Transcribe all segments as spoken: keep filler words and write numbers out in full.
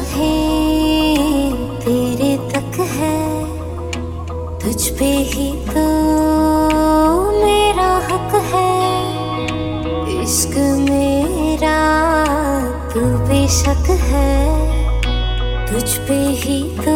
निगाहें तेरे तक है, तुझ पे ही तो मेरा हक है। इश्क मेरा तू बेशक है, तुझ पे ही तो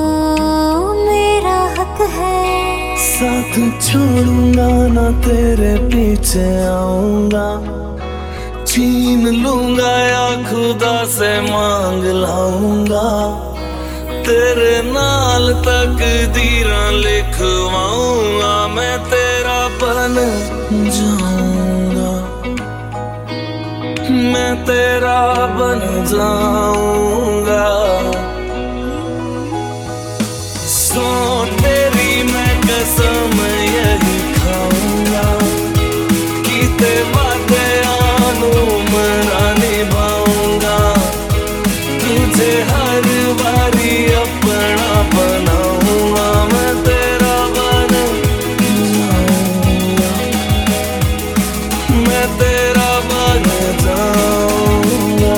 मेरा हक है। साथ छोड़ूंगा ना तेरे पीछे आऊंगा, छीन लूंगा या खुदा से मांग लाऊंगा। तेरे नाल तकदीरां लिखवाऊंगा, मैं तेरा बन जाऊंगा, मैं तेरा बन जाऊंगा। सो तेरी मैं कसम यही खाऊंगा कि तेरे वादे मरा निभाऊंगा। तुझे हर बारी अपना बनाऊंगा, मैं तेरा बन जाऊंगा, मैं तेरा बन जाऊंगा।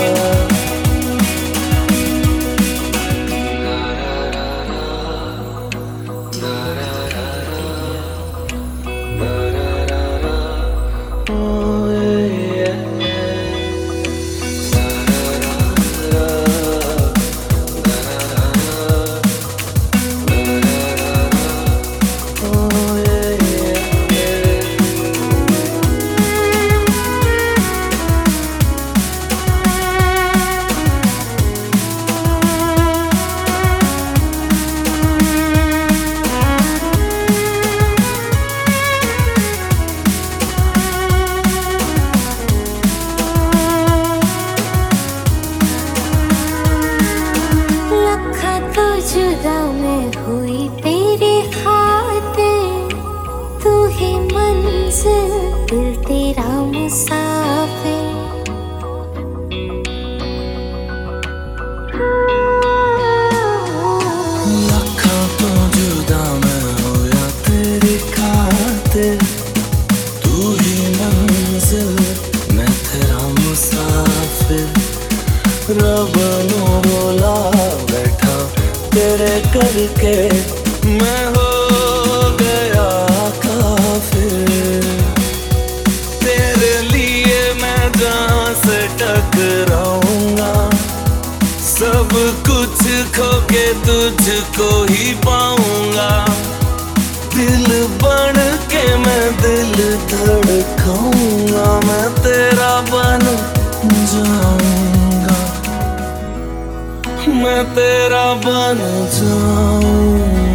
जुदा मैं हुई तेरी खातिर, तू ही मंजिल दिल तेरा मुसाफिर। लखा तो जुदा मैं होया तेरी खातिर, तू ही मंजिल मैं तेरा मुसाफिर। रब नो बोला बैठा तेरे करके, मैं हो गया काफिर। तेरे लिए मैं जहाँ से टकराऊंगा, सब कुछ खो के तुझको ही पाऊंगा। दिल बन के मैं दिल धड़काऊंगा, मैं तेरा बन जाऊंगा, मैं तेरा बन जाऊंगा।